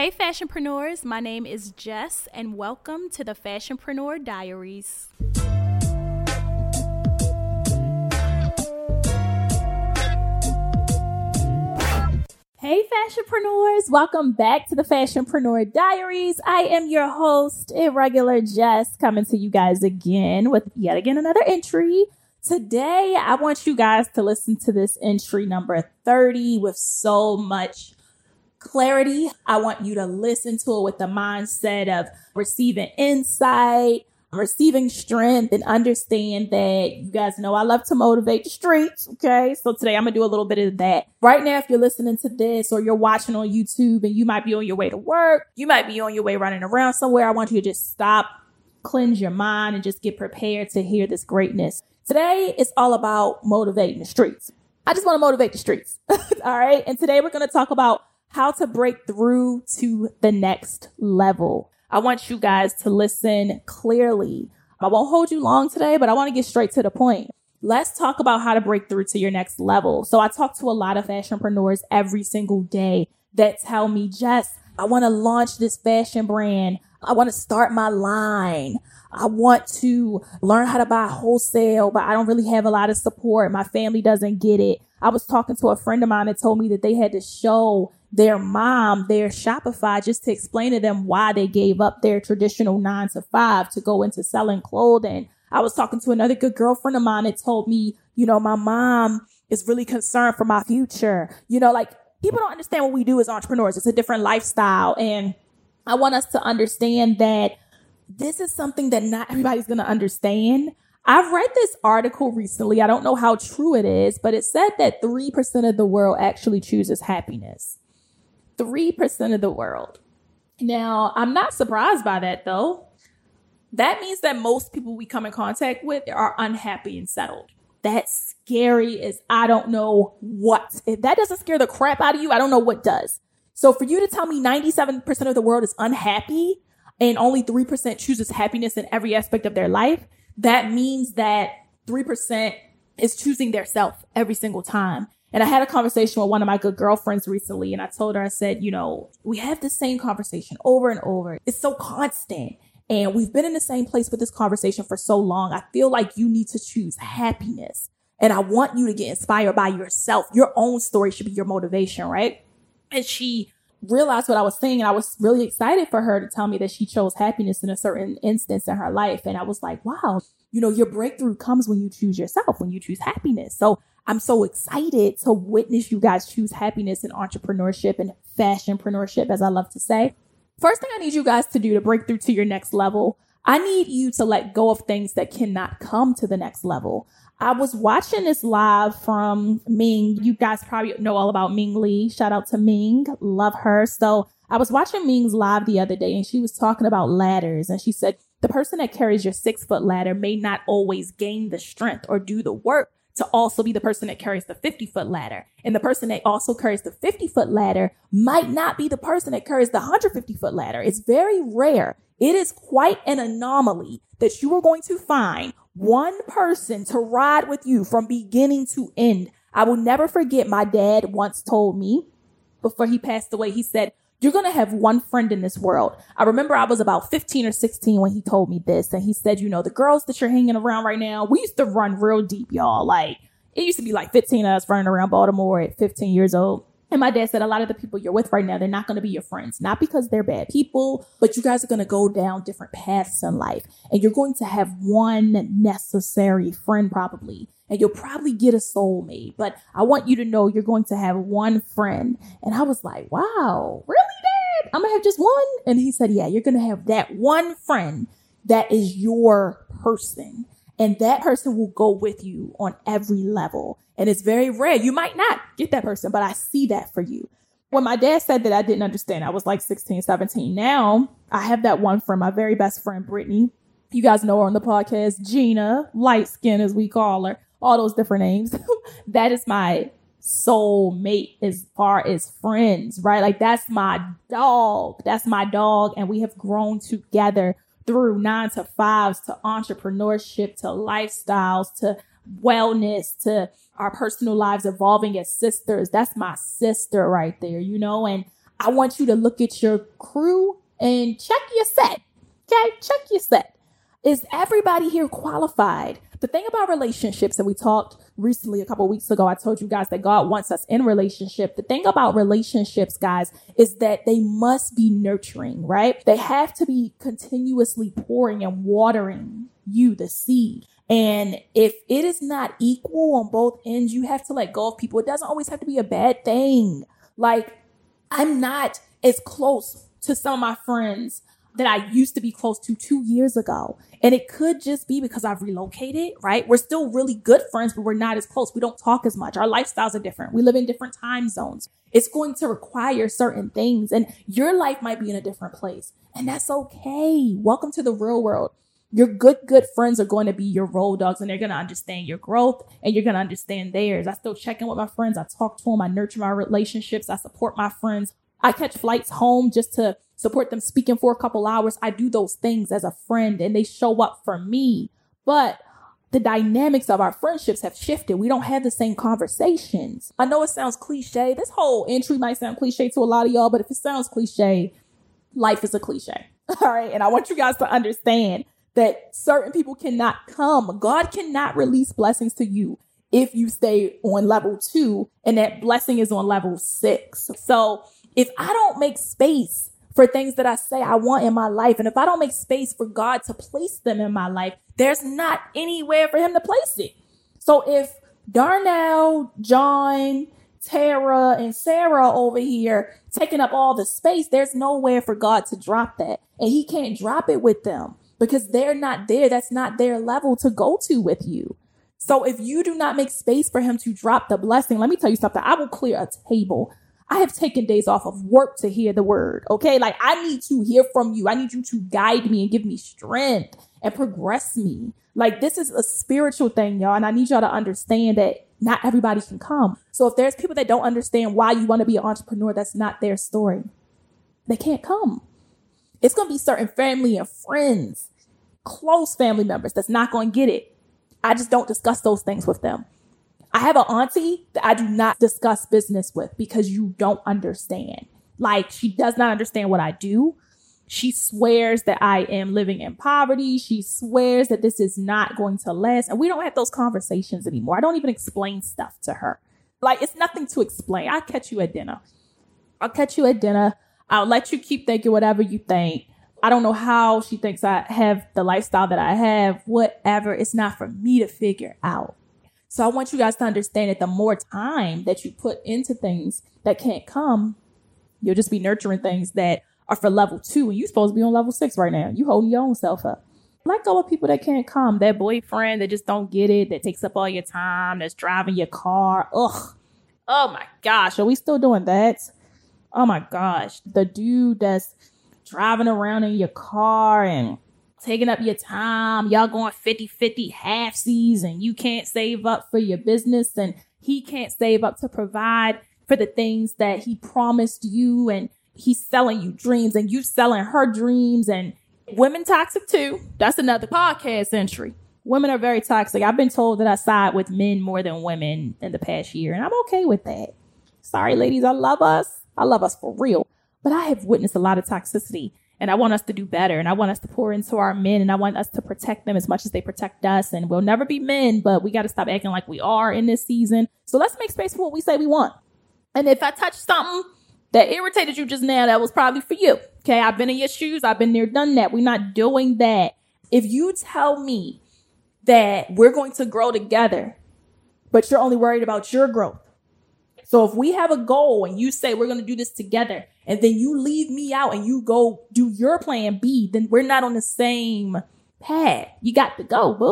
Hey fashionpreneurs, my name is Jess and welcome to the Fashionpreneur Diaries. Hey fashionpreneurs, welcome back to the Fashionpreneur Diaries. I am your host, Irregular Jess, coming to you guys again with yet again another entry. Today, I want you guys to listen to this entry number 30 with so much clarity. I want you to listen to it with the mindset of receiving insight, receiving strength, and understand that you guys know I love to motivate the streets. Okay. So today I'm going to do a little bit of that. Right now, if you're listening to this or you're watching on YouTube and you might be on your way to work, you might be on your way running around somewhere, I want you to just stop, cleanse your mind, and just get prepared to hear this greatness. Today is all about motivating the streets. I just want to motivate the streets. All right. And today we're going to talk about how to break through to the next level. I want you guys to listen clearly. I won't hold you long today, but I want to get straight to the point. Let's talk about how to break through to your next level. So I talk to a lot of fashionpreneurs every single day that tell me, Jess, I want to launch this fashion brand. I want to start my line. I want to learn how to buy wholesale, but I don't really have a lot of support. My family doesn't get it. I was talking to a friend of mine that told me that they had to show their mom their Shopify just to explain to them why they gave up their traditional 9 to 5 to go into selling clothing. I was talking to another good girlfriend of mine that told me, my mom is really concerned for my future. People don't understand what we do as entrepreneurs. It's a different lifestyle. And I want us to understand that this is something that not everybody's going to understand. I've read this article recently. I don't know how true it is, but it said that 3% of the world actually chooses happiness. 3% of the world. Now, I'm not surprised by that, though. That means that most people we come in contact with are unhappy and settled. That's scary as I don't know what. If that doesn't scare the crap out of you, I don't know what does. So for you to tell me 97% of the world is unhappy and only 3% chooses happiness in every aspect of their life, that means that 3% is choosing their self every single time. And I had a conversation with one of my good girlfriends recently, and I told her, I said, we have the same conversation over and over. It's so constant. And we've been in the same place with this conversation for so long. I feel like you need to choose happiness. And I want you to get inspired by yourself. Your own story should be your motivation, right? And she realized what I was saying. And I was really excited for her to tell me that she chose happiness in a certain instance in her life. And I was like, wow, your breakthrough comes when you choose yourself, when you choose happiness. So I'm so excited to witness you guys choose happiness in entrepreneurship and fashionpreneurship, as I love to say. First thing I need you guys to do to break through to your next level, I need you to let go of things that cannot come to the next level. I was watching this live from Ming. You guys probably know all about Ming Lee. Shout out to Ming. Love her. So I was watching Ming's live the other day and she was talking about ladders. And she said, the person that carries your 6-foot ladder may not always gain the strength or do the work to also be the person that carries the 50-foot ladder. And the person that also carries the 50-foot ladder might not be the person that carries the 150-foot ladder. It's very rare. It is quite an anomaly that you are going to find one person to ride with you from beginning to end. I will never forget my dad once told me before he passed away, he said, you're going to have one friend in this world. I remember I was about 15 or 16 when he told me this. And he said, the girls that you're hanging around right now, we used to run real deep, y'all. Like it used to be like 15 of us running around Baltimore at 15 years old. And my dad said a lot of the people you're with right now, they're not going to be your friends, not because they're bad people, but you guys are going to go down different paths in life. And you're going to have one necessary friend probably. And you'll probably get a soulmate. But I want you to know you're going to have one friend. And I was like, wow, really, Dad? I'm going to have just one? And he said, yeah, you're going to have that one friend that is your person. And that person will go with you on every level. And it's very rare. You might not get that person, but I see that for you. When my dad said that, I didn't understand. I was like 16, 17. Now I have that one friend, my very best friend, Brittany. You guys know her on the podcast, Gina, light skin as we call her, all those different names. That is my soulmate as far as friends, right? Like that's my dog. That's my dog. And we have grown together through 9 to 5s, to entrepreneurship, to lifestyles, to wellness, to our personal lives evolving as sisters. That's my sister right there, And I want you to look at your crew and check your set. Okay, check your set. Is everybody here qualified? The thing about relationships, and we talked recently a couple of weeks ago, I told you guys that God wants us in relationship. The thing about relationships, guys, is that they must be nurturing, right? They have to be continuously pouring and watering you, the seed. And if it is not equal on both ends, you have to let go of people. It doesn't always have to be a bad thing. Like, I'm not as close to some of my friends that I used to be close to 2 years ago. And it could just be because I've relocated, right? We're still really good friends, but we're not as close. We don't talk as much. Our lifestyles are different. We live in different time zones. It's going to require certain things, and your life might be in a different place. And that's okay. Welcome to the real world. Your good friends are going to be your road dogs, and they're going to understand your growth, and you're going to understand theirs. I still check in with my friends. I talk to them. I nurture my relationships. I support my friends. I catch flights home just to support them speaking for a couple hours. I do those things as a friend, and they show up for me. But the dynamics of our friendships have shifted. We don't have the same conversations. I know it sounds cliche. This whole entry might sound cliche to a lot of y'all, but if it sounds cliche, life is a cliche. All right. And I want you guys to understand that certain people cannot come. God cannot release blessings to you if you stay on level 2 and that blessing is on level 6. So if I don't make space for things that I say I want in my life, and if I don't make space for God to place them in my life, there's not anywhere for him to place it. So if Darnell, John, Tara, and Sarah over here taking up all the space, there's nowhere for God to drop that. And he can't drop it with them because they're not there. That's not their level to go to with you. So if you do not make space for him to drop the blessing, let me tell you something. I will clear a table. I have taken days off of work to hear the word. Okay. Like, I need to hear from you. I need you to guide me and give me strength and progress me. Like, this is a spiritual thing, y'all. And I need y'all to understand that not everybody can come. So if there's people that don't understand why you want to be an entrepreneur, that's not their story. They can't come. It's going to be certain family and friends, close family members that's not going to get it. I just don't discuss those things with them. I have an auntie that I do not discuss business with because you don't understand. Like, she does not understand what I do. She swears that I am living in poverty. She swears that this is not going to last. And we don't have those conversations anymore. I don't even explain stuff to her. Like, it's nothing to explain. I'll catch you at dinner. I'll let you keep thinking whatever you think. I don't know how she thinks I have the lifestyle that I have. Whatever. It's not for me to figure out. So I want you guys to understand that the more time that you put into things that can't come, you'll just be nurturing things that are for level 2. And you're supposed to be on level 6 right now. You holding your own self up. Let go of people that can't come. That boyfriend that just don't get it, that takes up all your time, that's driving your car. Ugh. Oh my gosh. Are we still doing that? Oh my gosh. The dude that's driving around in your car and taking up your time. Y'all going 50-50 half season. You can't save up for your business and he can't save up to provide for the things that he promised you. And he's selling you dreams and you selling her dreams. And women toxic too. That's another podcast entry. Women are very toxic. I've been told that I side with men more than women in the past year. And I'm okay with that. Sorry, ladies. I love us. I love us for real. But I have witnessed a lot of toxicity. And I want us to do better. And I want us to pour into our men. And I want us to protect them as much as they protect us. And we'll never be men, but we got to stop acting like we are in this season. So let's make space for what we say we want. And if I touch something that irritated you just now, that was probably for you. Okay, I've been in your shoes. I've been there, done that. We're not doing that. If you tell me that we're going to grow together, but you're only worried about your growth. So if we have a goal and you say we're going to do this together, and then you leave me out and you go do your plan B, then we're not on the same path. You got to go, boo.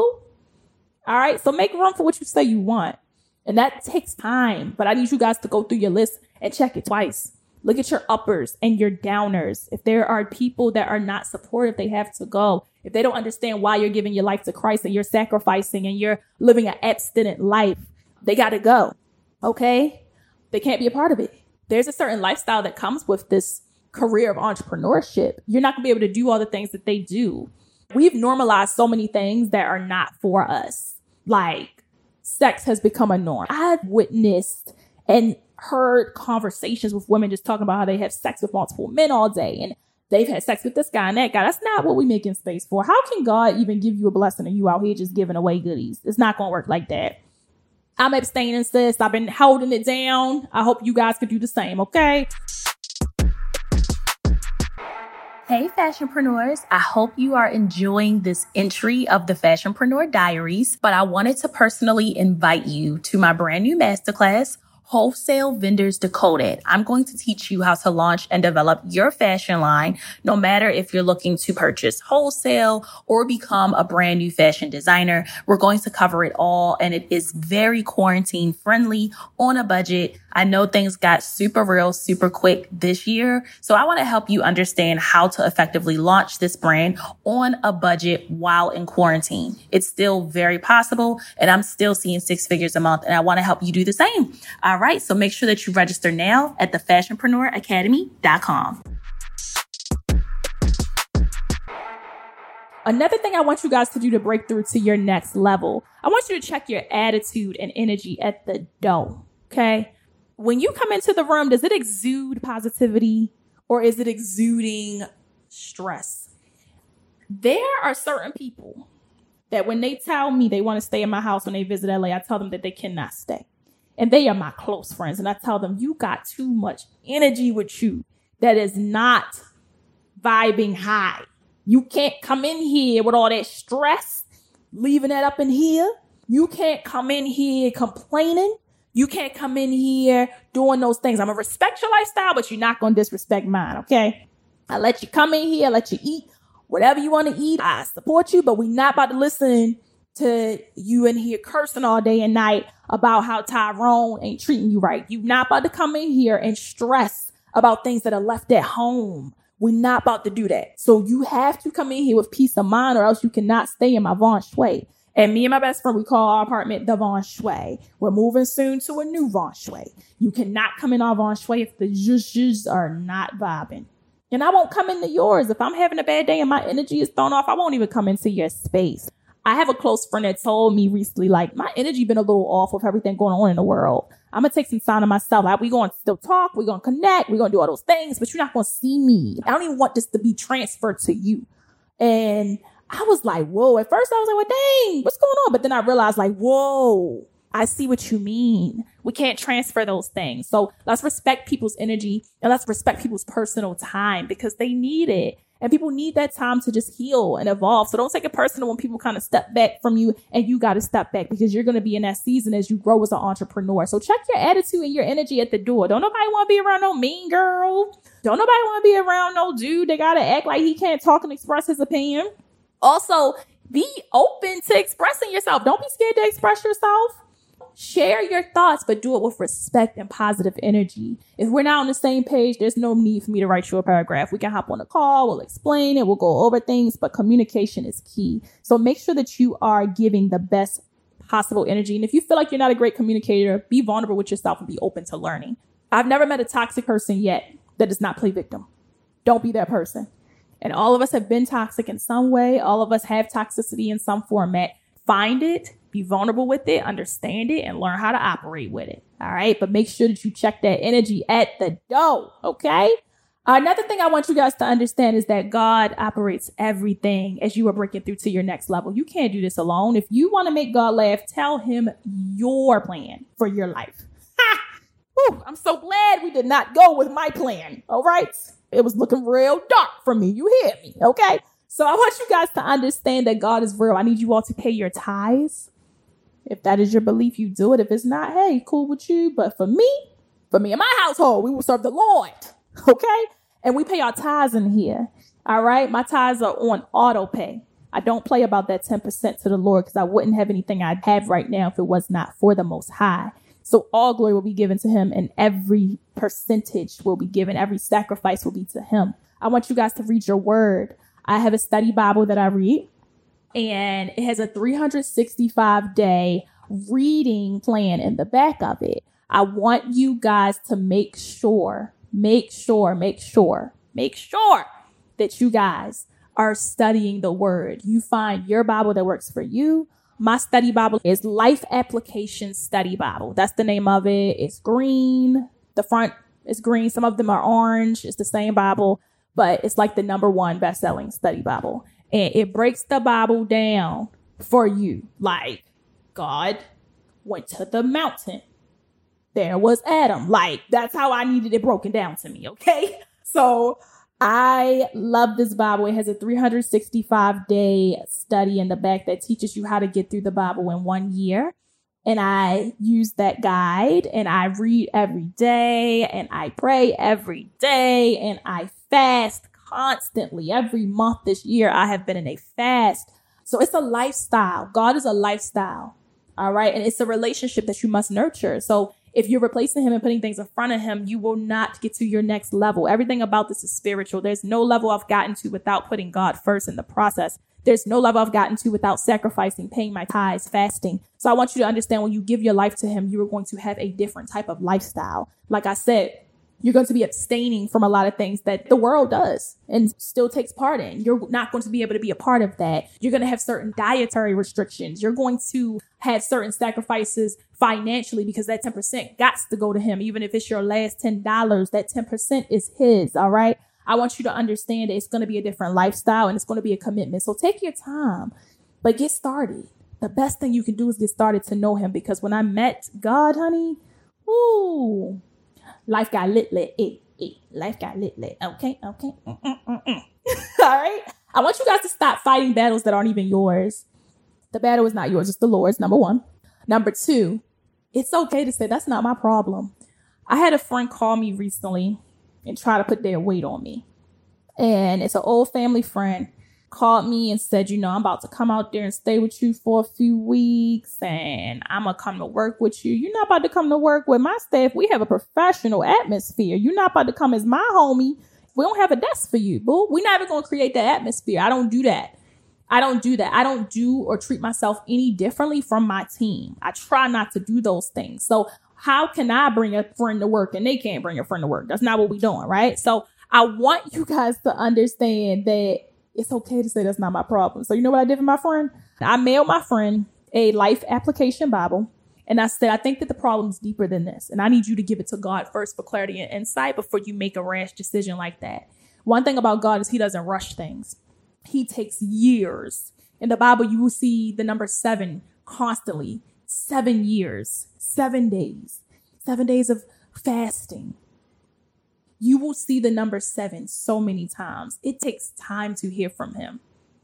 All right. So make room for what you say you want. And that takes time. But I need you guys to go through your list and check it twice. Look at your uppers and your downers. If there are people that are not supportive, they have to go. If they don't understand why you're giving your life to Christ and you're sacrificing and you're living an abstinent life, they got to go. Okay. They can't be a part of it. There's a certain lifestyle that comes with this career of entrepreneurship. You're not gonna be able to do all the things that they do. We've normalized so many things that are not for us. Like sex has become a norm. I've witnessed and heard conversations with women just talking about how they have sex with multiple men all day and they've had sex with this guy and that guy. That's not what we making space for. How can God even give you a blessing and you out here just giving away goodies? It's not going to work like that. I'm abstaining, sis. I've been holding it down. I hope you guys could do the same, okay? Hey, fashionpreneurs. I hope you are enjoying this entry of the Fashionpreneur Diaries, but I wanted to personally invite you to my brand new masterclass, Wholesale Vendors Decoded. I'm going to teach you how to launch and develop your fashion line, no matter if you're looking to purchase wholesale or become a brand new fashion designer. We're going to cover it all, and it is very quarantine friendly, on a budget. I know things got super real, super quick this year, so I want to help you understand how to effectively launch this brand on a budget while in quarantine. It's still very possible, and I'm still seeing 6 figures a month, and I want to help you do the same. All right, so make sure that you register now at thefashionpreneuracademy.com. Another thing I want you guys to do to break through to your next level, I want you to check your attitude and energy at the door, okay? When you come into the room, does it exude positivity or is it exuding stress? There are certain people that when they tell me they want to stay in my house when they visit LA, I tell them that they cannot stay. And they are my close friends. And I tell them, you got too much energy with you that is not vibing high. You can't come in here with all that stress, leaving that up in here. You can't come in here complaining. You can't come in here doing those things. I'm going to respect your lifestyle, but you're not going to disrespect mine, okay? I let you come in here, I let you eat whatever you want to eat. I support you, but we're not about to listen to you in here cursing all day and night about how Tyrone ain't treating you right. You're not about to come in here and stress about things that are left at home. We're not about to do that. So you have to come in here with peace of mind or else you cannot stay in my Von Shway. And me and my best friend, we call our apartment the Von Shway. We're moving soon to a new Von Shway. You cannot come in our Von Shway if the zhuzh are not vibing. And I won't come into yours. If I'm having a bad day and my energy is thrown off, I won't even come into your space. I have a close friend that told me recently, like, my energy been a little off with everything going on in the world. I'm going to take some time to myself. Like, we're going to still talk. We're going to connect. We're going to do all those things, but you're not going to see me. I don't even want this to be transferred to you. And I was like, whoa. At first I was like, well, dang, what's going on? But then I realized, like, whoa, I see what you mean. We can't transfer those things. So let's respect people's energy and let's respect people's personal time because they need it. And people need that time to just heal and evolve. So don't take it personal when people kind of step back from you and you got to step back because you're going to be in that season as you grow as an entrepreneur. So check your attitude and your energy at the door. Don't nobody want to be around no mean girl. Don't nobody want to be around no dude that got to act like he can't talk and express his opinion. Also, be open to expressing yourself. Don't be scared to express yourself. Share your thoughts, but do it with respect and positive energy. If we're not on the same page, there's no need for me to write you a paragraph. We can hop on a call. We'll explain it. We'll go over things, but communication is key. So make sure that you are giving the best possible energy. And if you feel like you're not a great communicator, be vulnerable with yourself and be open to learning. I've never met a toxic person yet that does not play victim. Don't be that person. And all of us have been toxic in some way. All of us have toxicity in some format. Find it. Be vulnerable with it, understand it, and learn how to operate with it. All right. But make sure that you check that energy at the door. Okay. Another thing I want you guys to understand is that God operates everything as you are breaking through to your next level. You can't do this alone. If you want to make God laugh, tell him your plan for your life. Ha! Whew, I'm so glad we did not go with my plan. All right. It was looking real dark for me. You hear me? Okay. So I want you guys to understand that God is real. I need you all to pay your tithes. If that is your belief, you do it. If it's not, hey, cool with you. But for me and my household, we will serve the Lord. Okay? And we pay our tithes in here. All right? My tithes are on auto pay. I don't play about that 10% to the Lord because I wouldn't have anything I'd have right now if it was not for the Most High. So all glory will be given to him and every percentage will be given. Every sacrifice will be to him. I want you guys to read your word. I have a study Bible that I read. And it has a 365-day reading plan in the back of it. I want you guys to make sure that you guys are studying the word. You find your Bible that works for you. My study Bible is Life Application Study Bible. That's the name of it. It's green. The front is green. Some of them are orange. It's the same Bible, but it's like the #1 best-selling study Bible. And it breaks the Bible down for you. Like, God went to the mountain. There was Adam. Like, that's how I needed it broken down to me, okay? So I love this Bible. It has a 365-day study in the back that teaches you how to get through the Bible in 1 year. And I use that guide, and I read every day, and I pray every day, and I fast constantly. Every month this year, I have been in a fast. So it's a lifestyle. God is a lifestyle. All right. And it's a relationship that you must nurture. So if you're replacing him and putting things in front of him, you will not get to your next level. Everything about this is spiritual. There's no level I've gotten to without putting God first in the process. There's no level I've gotten to without sacrificing, paying my tithes, fasting. So I want you to understand, when you give your life to him, you are going to have a different type of lifestyle. Like I said, you're going to be abstaining from a lot of things that the world does and still takes part in. You're not going to be able to be a part of that. You're going to have certain dietary restrictions. You're going to have certain sacrifices financially, because that 10% got to go to him. Even if it's your last $10, that 10% is his. All right. I want you to understand that it's going to be a different lifestyle, and it's going to be a commitment. So take your time, but get started. The best thing you can do is get started to know him, because when I met God, honey, ooh, life got lit. Life got lit. Okay. All right. I want you guys to stop fighting battles that aren't even yours. The battle is not yours. It's the Lord's, #1. #2, it's okay to say that's not my problem. I had a friend call me recently and try to put their weight on me. And it's an old family friend, called me and said, I'm about to come out there and stay with you for a few weeks, and I'm going to come to work with you. You're not about to come to work with my staff. We have a professional atmosphere. You're not about to come as my homie. We don't have a desk for you, boo. We're not even going to create that atmosphere. I don't do that. I don't do or treat myself any differently from my team. I try not to do those things. So how can I bring a friend to work and they can't bring a friend to work? That's not what we're doing, right? So I want you guys to understand that it's okay to say that's not my problem. So you know what I did for my friend? I mailed my friend a life application Bible. And I said, I think that the problem is deeper than this. And I need you to give it to God first for clarity and insight before you make a rash decision like that. One thing about God is he doesn't rush things. He takes years. In the Bible, you will see the number 7 constantly. 7 years, 7 days, 7 days of fasting. You will see the number 7 so many times. It takes time to hear from him.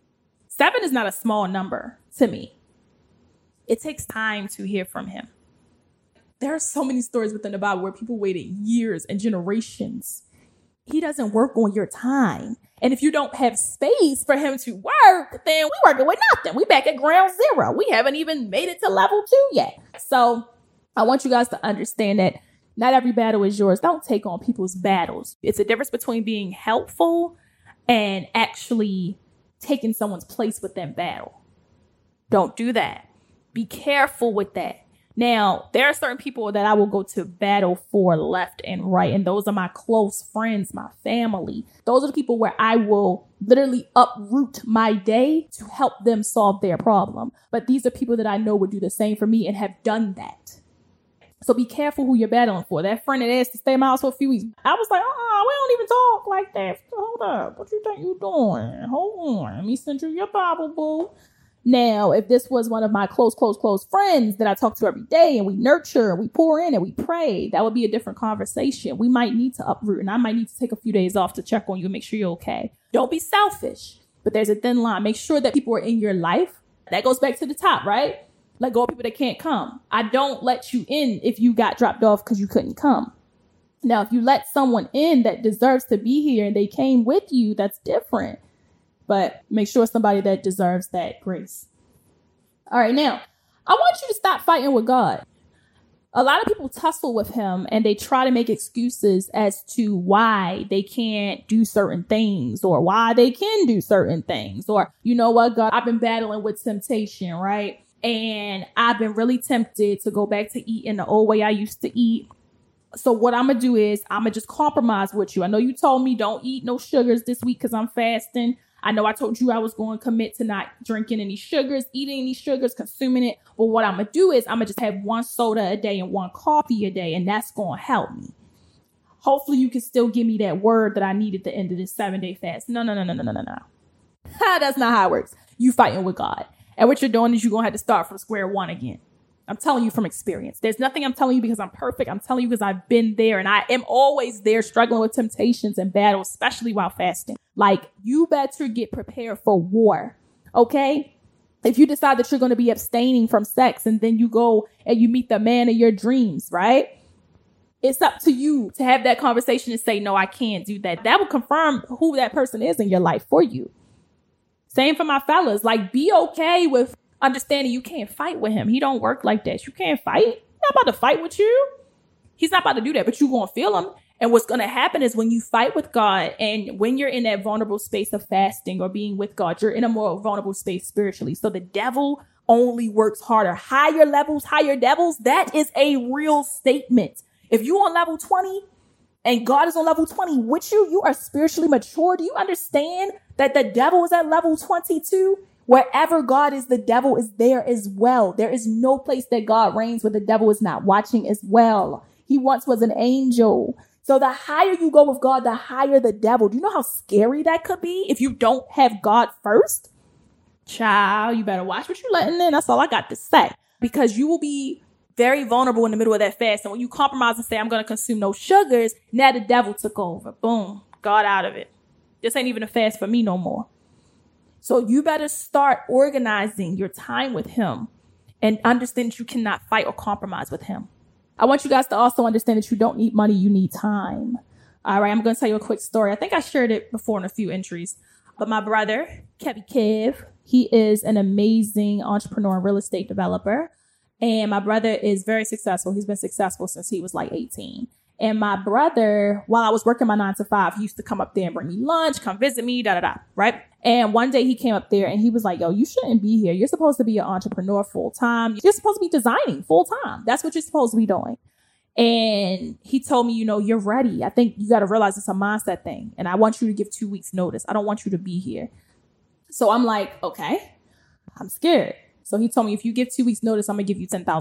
7 is not a small number to me. It takes time to hear from him. There are so many stories within the Bible where people waited years and generations. He doesn't work on your time. And if you don't have space for him to work, then we working with nothing. We back at ground zero. We haven't even made it to level 2 yet. So I want you guys to understand that not every battle is yours. Don't take on people's battles. It's a difference between being helpful and actually taking someone's place within battle. Don't do that. Be careful with that. Now, there are certain people that I will go to battle for left and right. And those are my close friends, my family. Those are the people where I will literally uproot my day to help them solve their problem. But these are people that I know would do the same for me and have done that. So be careful who you're battling for. That friend that asked to stay in my house for a few weeks, I was like, we don't even talk like that. Hold up. What you think you doing? Hold on. Let me send you your Bible, boo. Now, if this was one of my close friends that I talk to every day and we nurture and we pour in and we pray, that would be a different conversation. We might need to uproot, and I might need to take a few days off to check on you and make sure you're okay. Don't be selfish, but there's a thin line. Make sure that people are in your life. That goes back to the top, right? Let go of people that can't come. I don't let you in if you got dropped off because you couldn't come. Now, if you let someone in that deserves to be here and they came with you, that's different. But make sure it's somebody that deserves that grace. All right, now, I want you to stop fighting with God. A lot of people tussle with him and they try to make excuses as to why they can't do certain things or why they can do certain things. Or, you know what, God, I've been battling with temptation, right? And I've been really tempted to go back to eating the old way I used to eat. So what I'm going to do is I'm going to just compromise with you. I know you told me don't eat no sugars this week because I'm fasting. I know I told you I was going to commit to not drinking any sugars, eating any sugars, consuming it. But what I'm going to do is I'm going to just have 1 soda a day and 1 coffee a day. And that's going to help me. hopefully you can still give me that word that I need at the end of this 7-day fast. No. That's not how it works. You fighting with God. And what you're doing is you're going to have to start from square one again. I'm telling you from experience. There's nothing I'm telling you because I'm perfect. I'm telling you because I've been there and I am always there struggling with temptations and battles, especially while fasting. Like, you better get prepared for war. Okay? If you decide that you're going to be abstaining from sex and then you go and you meet the man of your dreams, right? It's up to you to have that conversation and say, no, I can't do that. That will confirm who that person is in your life for you. Same for my fellas. Like, be okay with understanding you can't fight with him. He don't work like that. You can't fight. He's not about to fight with you. He's not about to do that, but you're going to feel him. And what's going to happen is when you fight with God and when you're in that vulnerable space of fasting or being with God, you're in a more vulnerable space spiritually. So the devil only works harder. Higher levels, higher devils. That is a real statement. If you're on level 20 and God is on level 20 with you, you are spiritually mature. Do you understand that the devil is at level 22? Wherever God is, the devil is there as well. There is no place that God reigns where the devil is not watching as well. He once was an angel. So the higher you go with God, the higher the devil. Do you know how scary that could be if you don't have God first? Child, you better watch what you're letting in. That's all I got to say. Because you will be very vulnerable in the middle of that fast. And when you compromise and say, I'm going to consume no sugars, now the devil took over. Boom. God out of it. This ain't even a fast for me no more. So you better start organizing your time with him and understand that you cannot fight or compromise with him. I want you guys to also understand that you don't need money, you need time. All right, I'm going to tell you a quick story. I think I shared it before in a few entries. But my brother, Kevy Kev, he is an amazing entrepreneur and real estate developer. And my brother is very successful. He's been successful since he was like 18. And my brother, while I was working my 9 to 5, he used to come up there and bring me lunch, come visit me, right? And one day he came up there and he was like, yo, you shouldn't be here. You're supposed to be an entrepreneur full time. You're supposed to be designing full time. That's what you're supposed to be doing. And he told me, you're ready. I think you got to realize it's a mindset thing. And I want you to give 2 weeks notice. I don't want you to be here. So I'm like, okay, I'm scared. So he told me, if you give 2 weeks notice, I'm going to give you $10,000.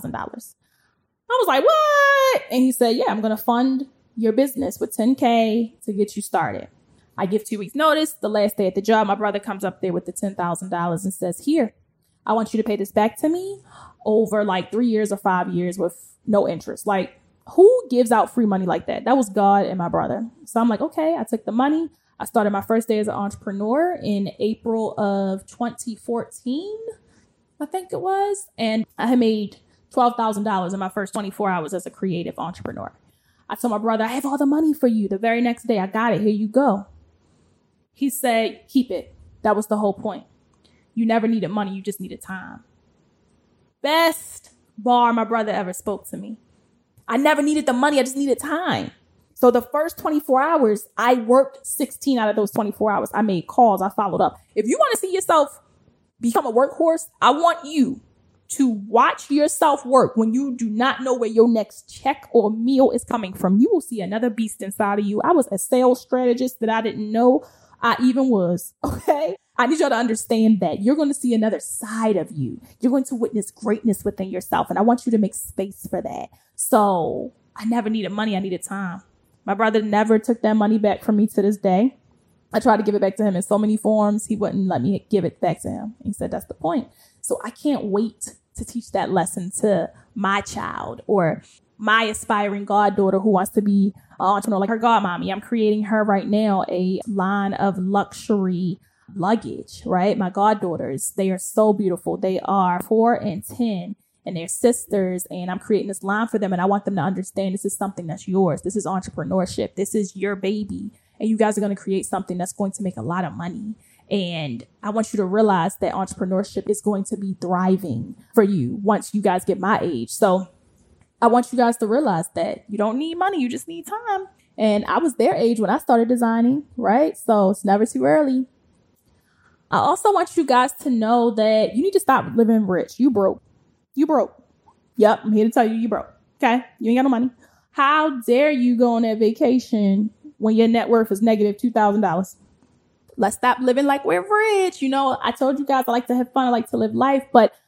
I was like, what? And he said, yeah, I'm going to fund your business with $10K to get you started. I give 2 weeks notice. The last day at the job, my brother comes up there with the $10,000 and says, here, I want you to pay this back to me over like 3 years or 5 years with no interest. Like, who gives out free money like that? That was God and my brother. So I'm like, okay, I took the money. I started my first day as an entrepreneur in April of 2014, I think it was. And I had made $12,000 in my first 24 hours as a creative entrepreneur. I told my brother, I have all the money for you. The very next day, I got it. Here you go. He said, keep it. That was the whole point. You never needed money. You just needed time. Best bar my brother ever spoke to me. I never needed the money. I just needed time. So the first 24 hours, I worked 16 out of those 24 hours. I made calls. I followed up. If you want to see yourself become a workhorse, I want you to watch yourself work when you do not know where your next check or meal is coming from. You will see another beast inside of you. I was a sales strategist that I didn't know I even was. Okay. I need y'all to understand that you're going to see another side of you. You're going to witness greatness within yourself. And I want you to make space for that. So I never needed money. I needed time. My brother never took that money back from me to this day. I tried to give it back to him in so many forms. He wouldn't let me give it back to him. He said, that's the point. So I can't wait to teach that lesson to my child or my aspiring goddaughter who wants to be an entrepreneur like her godmommy. I'm creating her right now a line of luxury luggage, right? My goddaughters, they are so beautiful. They are 4 and 10 and they're sisters. And I'm creating this line for them. And I want them to understand this is something that's yours. This is entrepreneurship. This is your baby. And you guys are going to create something that's going to make a lot of money. And I want you to realize that entrepreneurship is going to be thriving for you once you guys get my age. So I want you guys to realize that you don't need money. You just need time. And I was their age when I started designing, right? So it's never too early. I also want you guys to know that you need to stop living rich. You broke. You broke. Yep. I'm here to tell you, you broke. Okay. You ain't got no money. How dare you go on that vacation when your net worth is negative $2,000? Let's stop living like we're rich. I told you guys I like to have fun. I like to live life, but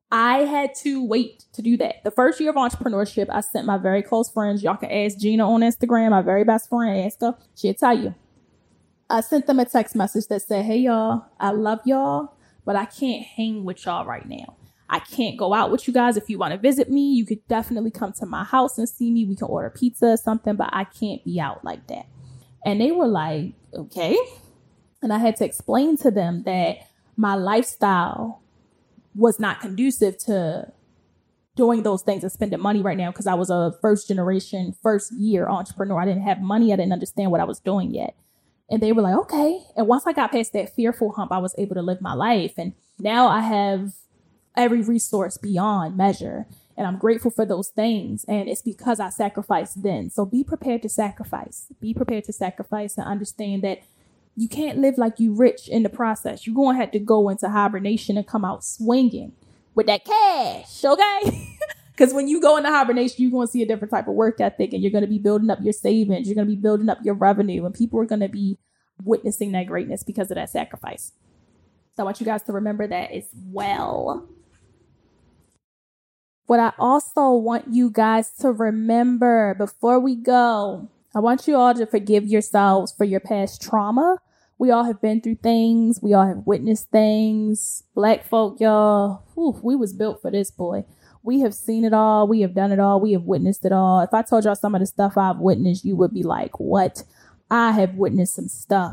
I had to wait to do that. The first year of entrepreneurship, I sent my very close friends. Y'all can ask Gina on Instagram, my very best friend. Ask her. She'll tell you. I sent them a text message that said, hey, y'all, I love y'all, but I can't hang with y'all right now. I can't go out with you guys. If you want to visit me, you could definitely come to my house and see me. We can order pizza or something, but I can't be out like that. And they were like, okay. And I had to explain to them that my lifestyle was not conducive to doing those things and spending money right now because I was a first year entrepreneur. I didn't have money. I didn't understand what I was doing yet. And they were like, okay. And once I got past that fearful hump, I was able to live my life. And now I have every resource beyond measure. And I'm grateful for those things. And it's because I sacrificed then. So be prepared to sacrifice. Be prepared to sacrifice and understand that you can't live like you rich in the process. You're going to have to go into hibernation and come out swinging with that cash, okay? Because when you go into hibernation, you're going to see a different type of work ethic, and you're going to be building up your savings. You're going to be building up your revenue, and people are going to be witnessing that greatness because of that sacrifice. So I want you guys to remember that as well. What I also want you guys to remember before we go, I want you all to forgive yourselves for your past trauma. We all have been through things. We all have witnessed things. Black folk, y'all, we was built for this, boy. We have seen it all. We have done it all. We have witnessed it all. If I told y'all some of the stuff I've witnessed, you would be like, what? I have witnessed some stuff.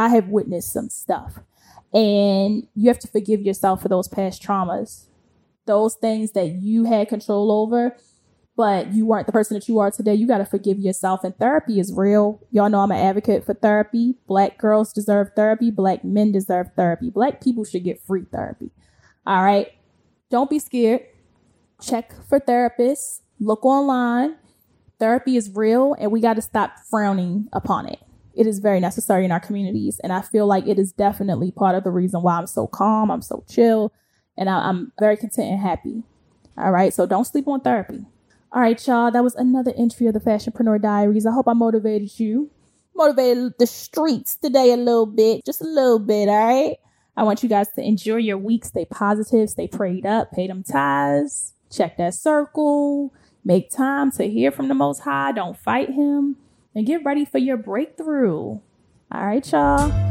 And you have to forgive yourself for those past traumas. Those things that you had control over, but you weren't the person that you are today. You got to forgive yourself. And therapy is real. Y'all know I'm an advocate for therapy. Black girls deserve therapy. Black men deserve therapy. Black people should get free therapy. All right. Don't be scared. Check for therapists. Look online. Therapy is real, and we got to stop frowning upon it. It is very necessary in our communities, and I feel like it is definitely part of the reason why I'm so calm, I'm so chill, and I'm very content and happy. All right, so don't sleep on therapy. All right, y'all, that was another entry of the Fashionpreneur Diaries. I hope I motivated you, motivated the streets today a little bit, just a little bit, all right? I want you guys to enjoy your week, stay positive, stay prayed up, pay them tithes. Check that circle. Make time to hear from the Most High. Don't fight him. And get ready for your breakthrough. All right, y'all.